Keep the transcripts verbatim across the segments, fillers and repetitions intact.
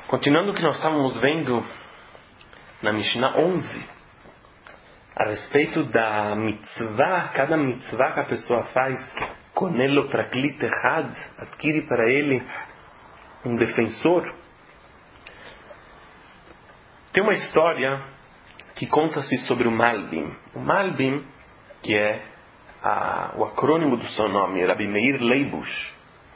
Continuando o que nós estávamos vendo na Mishnah onze, a respeito da mitzvah, cada mitzvah que a pessoa faz, konelo praklit echad, adquire para ele um defensor. Tem uma história que conta-se sobre o Malbim. O Malbim, que é a, o acrônimo do seu nome, Rabbi Meir Leibush.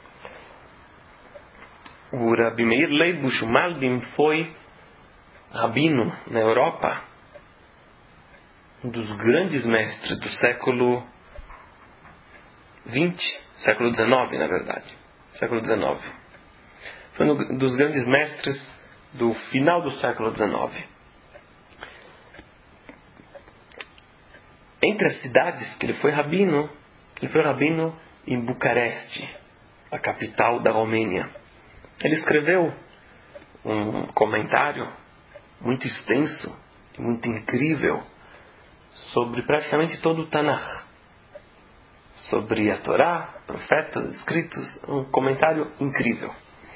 O Rabbi Meir Leibush, o Malbim, foi rabino na Europa, um dos grandes mestres do século vinte, século dezenove, na verdade, século dezenove. Foi um dos grandes mestres do final do século dezenove. Entre as cidades que ele foi rabino, ele foi rabino em Bucareste, a capital da Romênia. Ele escreveu um comentário muito extenso, muito incrível, sobre praticamente todo o Tanakh, sobre a Torá, profetas, escritos, um comentário incrível.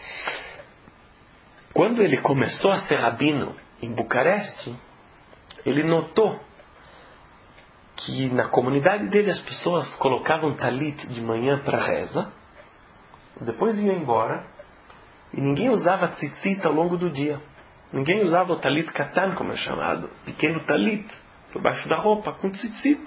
Quando ele começou a ser rabino em Bucareste, ele notou que na comunidade dele as pessoas colocavam talit de manhã para reza, depois iam embora, e ninguém usava tzitzit ao longo do dia. Ninguém usava o talit katan, como é chamado, pequeno talit, por baixo da roupa, com tzitzit.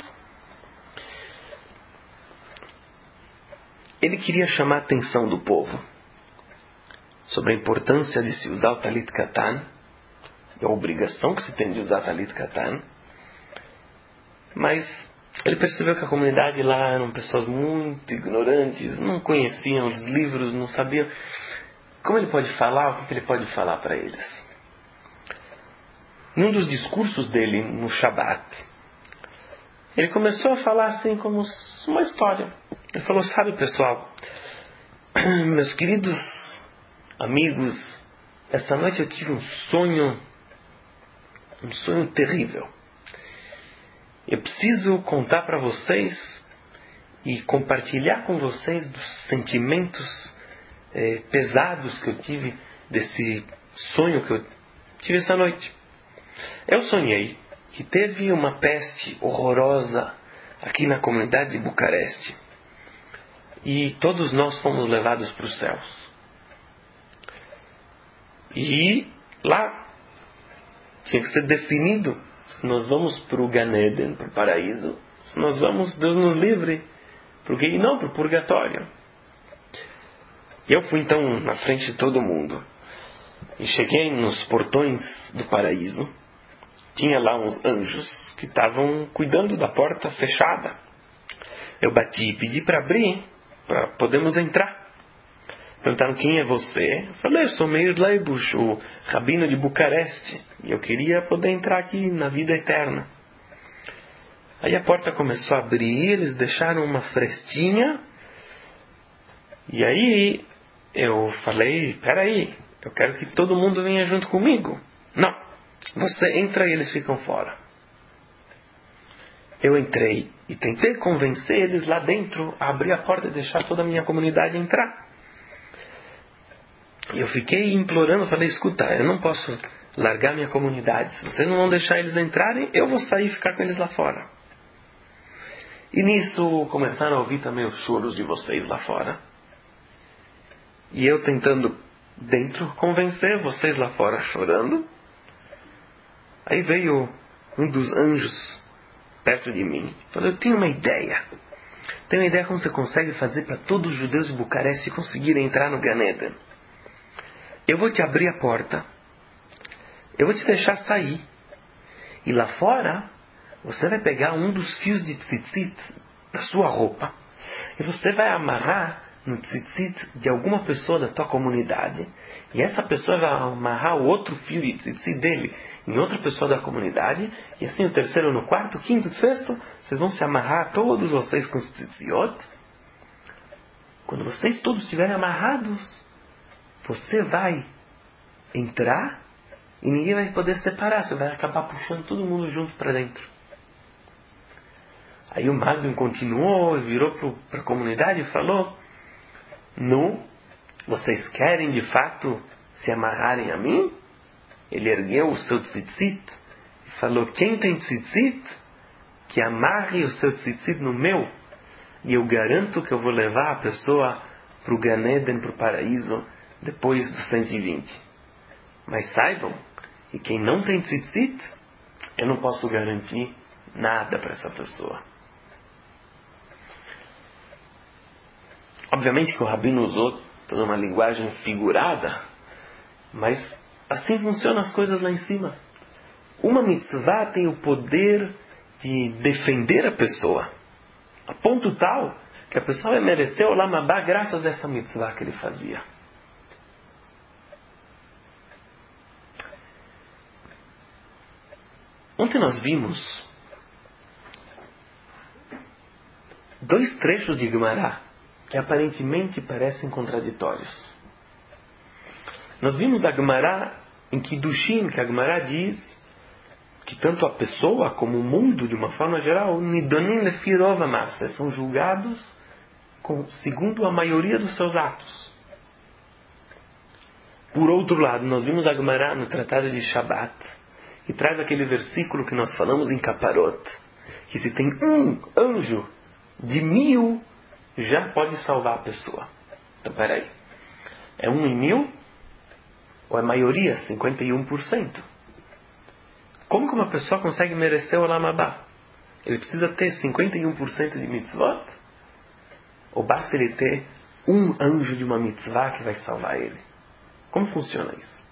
Ele queria chamar a atenção do povo sobre a importância de se usar o talit katan, e a obrigação que se tem de usar talit katan, mas ele percebeu que a comunidade lá eram pessoas muito ignorantes, não conheciam os livros, não sabiam como ele pode falar, o que ele pode falar para eles. Em um dos discursos dele no Shabat, ele começou a falar assim como uma história. Ele falou: sabe, pessoal, meus queridos amigos, essa noite eu tive um sonho, um sonho terrível. Eu preciso contar para vocês e compartilhar com vocês dos sentimentos eh, pesados que eu tive desse sonho que eu tive essa noite. Eu sonhei que teve uma peste horrorosa aqui na comunidade de Bucareste e todos nós fomos levados para os céus. E lá tinha que ser definido se nós vamos para o Gan Eden, para o paraíso, se nós vamos, Deus nos livre, para o Geinom, para o purgatório. E eu fui então na frente de todo mundo e cheguei nos portões do paraíso. Tinha lá uns anjos que estavam cuidando da porta fechada. Eu bati e pedi para abrir, para podermos entrar. Perguntaram: quem é você? Eu falei: eu sou Meir Leibush, o rabino de Bucareste, e eu queria poder entrar aqui na vida eterna. Aí a porta começou a abrir, eles deixaram uma frestinha, e aí eu falei: peraí, eu quero que todo mundo venha junto comigo. Não, você entra e eles ficam fora. Eu entrei e tentei convencer eles lá dentro a abrir a porta e deixar toda a minha comunidade entrar. E eu fiquei implorando, falei: escuta, eu não posso largar minha comunidade. Se vocês não vão deixar eles entrarem, eu vou sair e ficar com eles lá fora. E nisso começaram a ouvir também os choros de vocês lá fora. E eu tentando dentro convencer vocês lá fora chorando. Aí veio um dos anjos perto de mim. Falou: eu tenho uma ideia. Tenho uma ideia como você consegue fazer para todos os judeus de Bucareste conseguirem entrar no Gan Eden. Eu vou te abrir a porta, eu vou te deixar sair, e lá fora você vai pegar um dos fios de tzitzit da sua roupa e você vai amarrar no tzitzit de alguma pessoa da tua comunidade, e essa pessoa vai amarrar o outro fio de tzitzit dele em outra pessoa da comunidade, e assim o terceiro no quarto, o quinto, o sexto, vocês vão se amarrar todos vocês com os tzitziot. Quando vocês todos estiverem amarrados, você vai entrar e ninguém vai poder separar. Você vai acabar puxando todo mundo junto para dentro. Aí o Malbim continuou e virou para a comunidade e falou: não, vocês querem de fato se amarrarem a mim? Ele ergueu o seu tzitzit e falou, quem tem tzitzit, que amarre o seu tzitzit no meu, e eu garanto que eu vou levar a pessoa para o Gan Eden, para o paraíso, depois dos cento e vinte. Mas saibam, e quem não tem tzitzit, eu não posso garantir nada para essa pessoa. Obviamente que o Rabino usou toda uma linguagem figurada, mas assim funcionam as coisas lá em cima. Uma mitzvah tem o poder de defender a pessoa, a ponto tal que a pessoa vai merecer o Olam Abá graças a essa mitzvah que ele fazia. Ontem nós vimos dois trechos de Gemara que aparentemente parecem contraditórios. Nós vimos a Gemara em Kiddushin, que a Gemara diz que tanto a pessoa como o mundo, de uma forma geral, nidonim lefi rov hama'aseh, são julgados com, segundo a maioria dos seus atos. Por outro lado, nós vimos a Gemara no Tratado de Shabbat, e traz aquele versículo que nós falamos em Kaparot, que se tem um anjo de mil, já pode salvar a pessoa. Então, peraí. É um em mil? Ou é maioria? cinquenta e um por cento? Como que uma pessoa consegue merecer o Olam Abá? Ele precisa ter cinquenta e um por cento de mitzvot? Ou basta ele ter um anjo de uma mitzvah que vai salvar ele? Como funciona isso?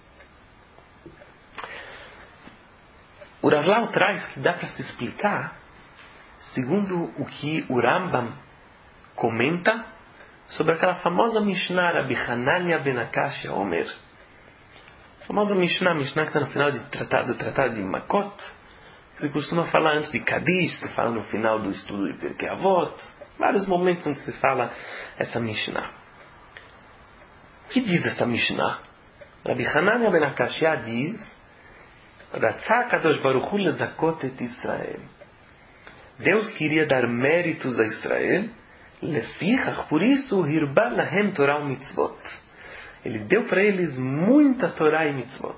O Rav Lau traz que dá para se explicar segundo o que o Rambam comenta sobre aquela famosa Mishnah Rabbi Hanania ben Akashia Omer. A famosa Mishnah, Mishnah que está no final de tratado, do Tratado de Makot, que se costuma falar antes de Kadish, se fala no final do estudo de Pirkei Avot, vários momentos onde se fala essa Mishnah. O que diz essa Mishnah? Rabbi Hanania ben Akashia diz, Ratzah Kadosh Baruch Hu lezakot et Israel. Deus queria dar méritos a Israel, lefichach, por isso, hirba lahem Torah e mitzvot. Ele deu para eles muita Torá e mitzvot.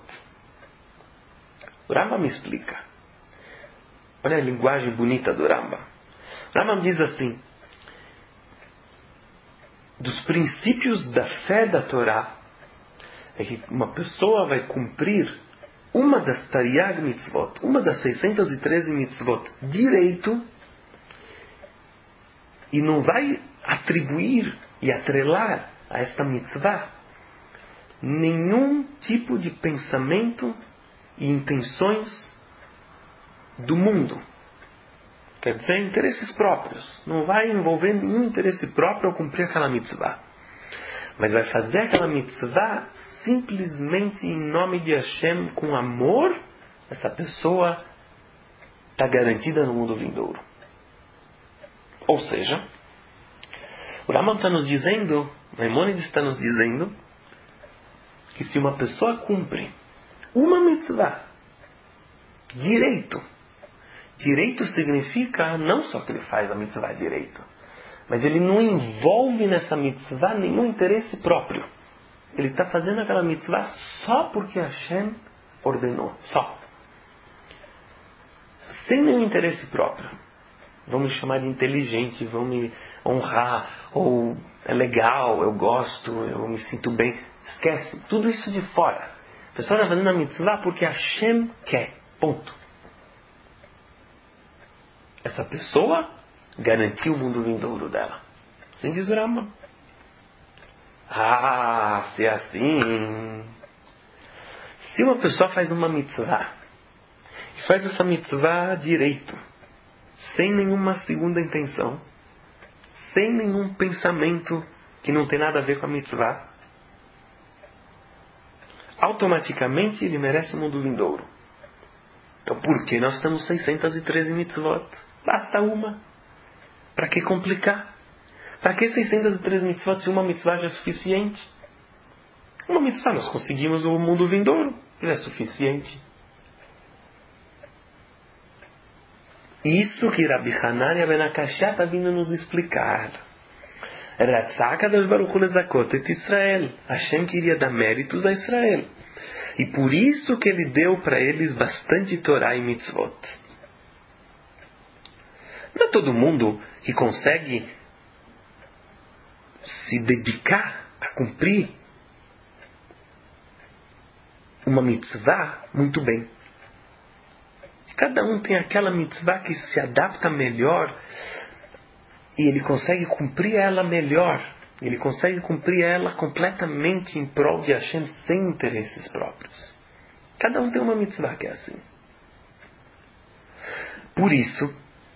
O Rambam me explica. Olha a linguagem bonita do Rambam. O Rambam diz assim, dos princípios da fé da Torá, é que uma pessoa vai cumprir uma das Tariag mitzvot, uma das seiscentas e treze mitzvot, direito, e não vai atribuir e atrelar a esta mitzvah nenhum tipo de pensamento e intenções do mundo. Quer dizer, interesses próprios. Não vai envolver nenhum interesse próprio ao cumprir aquela mitzvah. Mas vai fazer aquela mitzvah simplesmente em nome de Hashem, com amor. Essa pessoa está garantida no mundo vindouro. Ou seja, o Rambam está nos dizendo, Maimônides está nos dizendo, que se uma pessoa cumpre uma mitzvah direito, direito significa não só que ele faz a mitzvah direito, mas ele não envolve nessa mitzvah nenhum interesse próprio. Ele está fazendo aquela mitzvah só porque Hashem ordenou. Só. Sem nenhum interesse próprio. Vamos chamar de inteligente, vamos me honrar, ou é legal, eu gosto, eu me sinto bem. Esquece, tudo isso de fora. A pessoa está fazendo a mitzvah porque Hashem quer. Ponto. Essa pessoa garantiu o mundo vindouro dela. Assim diz o Rambam. Ah, se é assim... Se uma pessoa faz uma mitzvah, e faz essa mitzvah direito, sem nenhuma segunda intenção, sem nenhum pensamento que não tem nada a ver com a mitzvah, automaticamente ele merece o mundo vindouro. Então por que nós temos seiscentas e treze mitzvot? Basta uma. Para que complicar? Para que seiscentas e treze mitzvot se uma mitzvah já é suficiente? Uma mitzvah nós conseguimos o mundo vindouro. Já é suficiente. Isso que Rabbi Hanania ben Akashia está vindo nos explicar. Ratzah Kadosh Baruch Hu lezakot et Israel. Hashem queria dar méritos a Israel. E por isso que ele deu para eles bastante Torá e mitzvot. Não é todo mundo que consegue se dedicar a cumprir uma mitzvah muito bem. Cada um tem aquela mitzvah que se adapta melhor e ele consegue cumprir ela melhor. Ele consegue cumprir ela completamente em prol de Hashem, sem interesses próprios. Cada um tem uma mitzvah que é assim. Por isso,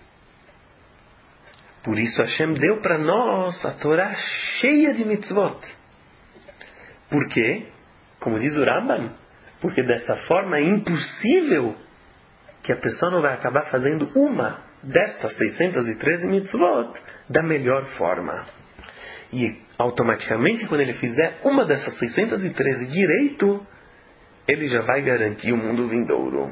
por isso Hashem deu para nós a Torá cheia de mitzvot. Por quê? Como diz o Rambam, porque dessa forma é impossível que a pessoa não vai acabar fazendo uma destas seiscentas e treze mitzvot da melhor forma. E automaticamente, quando ele fizer uma dessas seiscentas e treze direito, ele já vai garantir o mundo vindouro.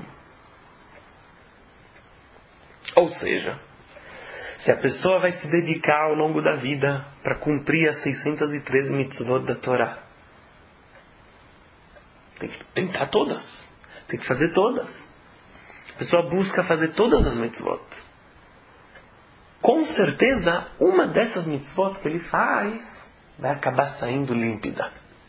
Ou seja, se a pessoa vai se dedicar ao longo da vida para cumprir as seiscentas e treze mitzvot da Torá, tem que tentar todas. Tem que fazer todas. A pessoa busca fazer todas as mitzvot. Com certeza, uma dessas mitzvot que ele faz vai acabar saindo límpida.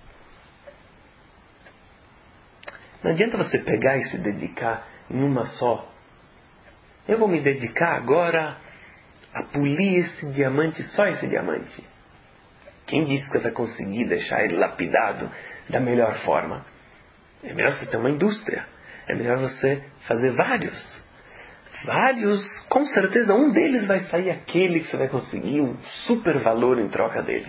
Não adianta você pegar e se dedicar em uma só. Eu vou me dedicar agora a polir esse diamante, só esse diamante. Quem disse que vai conseguir deixar ele lapidado da melhor forma? É melhor você ter uma indústria. É melhor você fazer vários. Vários, com certeza um deles vai sair aquele que você vai conseguir um super valor em troca dele.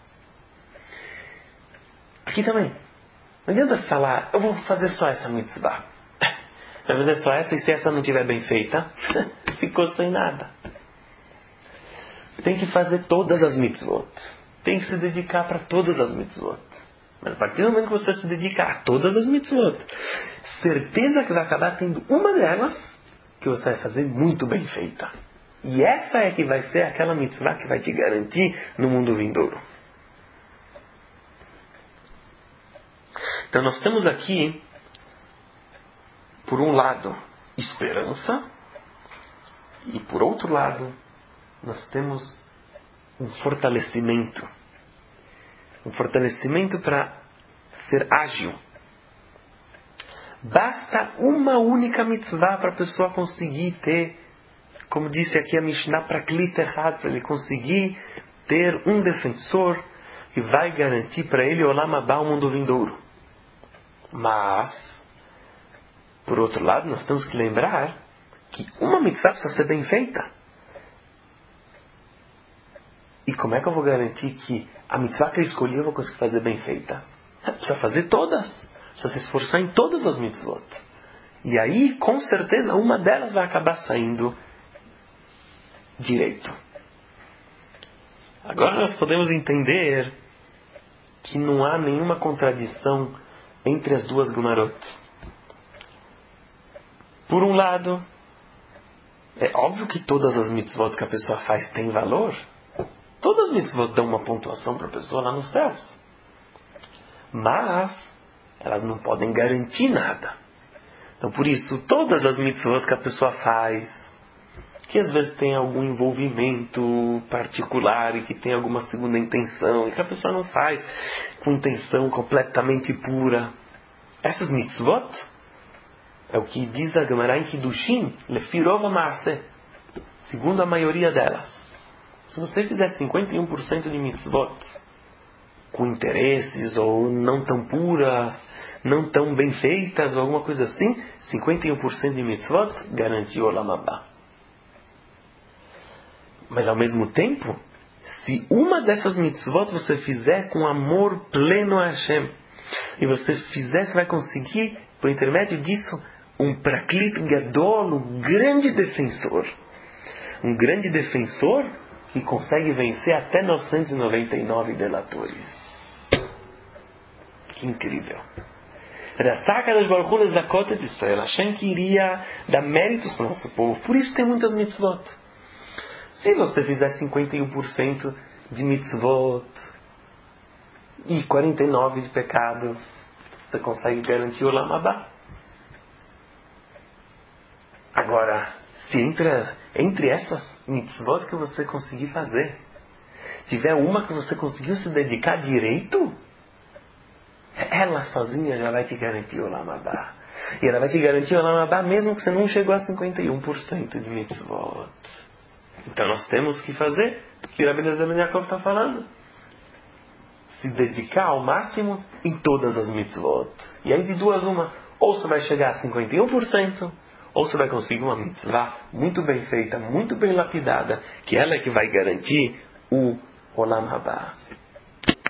Aqui também. Não adianta falar, eu vou fazer só essa mitzvah. Vai fazer só essa e se essa não estiver bem feita, ficou sem nada. Tem que fazer todas as mitzvot. Tem que se dedicar para todas as mitzvot. Mas a partir do momento que você se dedicar a todas as mitzvot, certeza que vai acabar tendo uma delas que você vai fazer muito bem feita. E essa é que vai ser aquela mitzvah que vai te garantir no mundo vindouro. Então nós temos aqui, por um lado, esperança, e por outro lado, nós temos um fortalecimento. Um fortalecimento para ser ágil. Basta uma única mitzvah para a pessoa conseguir ter, como disse aqui a Mishnah, para Klit Echad, para ele conseguir ter um defensor que vai garantir para ele Olam Haba, o mundo vindouro. Mas, por outro lado, nós temos que lembrar que uma mitzvah precisa ser bem feita. E como é que eu vou garantir que a mitzvah que eu escolhi eu vou conseguir fazer bem feita? Precisa fazer todas. Precisa se esforçar em todas as mitzvot. E aí, com certeza, uma delas vai acabar saindo direito. Agora nós podemos entender que não há nenhuma contradição entre as duas Gemarot. Por um lado, é óbvio que todas as mitzvot que a pessoa faz têm valor. Todas as mitzvot dão uma pontuação para a pessoa lá nos céus. Mas elas não podem garantir nada. Então, por isso, todas as mitzvot que a pessoa faz, que às vezes tem algum envolvimento particular e que tem alguma segunda intenção, e que a pessoa não faz com intenção completamente pura, essas mitzvot, é o que diz a Gemara em Kiddushin, Lefirova Maaseh, segundo a maioria delas. Se você fizer cinquenta e um por cento de mitzvot com interesses ou não tão puras, não tão bem feitas, ou alguma coisa assim, cinquenta e um por cento de mitzvot garantiu Olam Haba. Mas ao mesmo tempo, se uma dessas mitzvot você fizer com amor pleno a Hashem, e você fizer, você vai conseguir, por intermédio disso, um Praklit Gadol, um grande defensor. Um grande defensor que consegue vencer até novecentos e noventa e nove delatores. Que incrível. Hashem queria dar méritos para o nosso povo. Por isso tem muitas mitzvot. Se você fizer cinquenta e um por cento de mitzvot e quarenta e nove de pecados, você consegue garantir o Olam Haba. Agora, se entre, entre essas mitzvot que você conseguir fazer, tiver uma que você conseguiu se dedicar direito, ela sozinha já vai te garantir o Olam Haba. E ela vai te garantir o Olam Haba mesmo que você não chegou a cinquenta e um por cento de mitzvot. Então nós temos que fazer o que o Rabbi Eliezer Ben Yaakov está falando. Se dedicar ao máximo em todas as mitzvot. E aí de duas uma, ou você vai chegar a cinquenta e um por cento, ou você vai conseguir uma mitzvah muito bem feita, muito bem lapidada, que ela é que vai garantir o Olam Haba.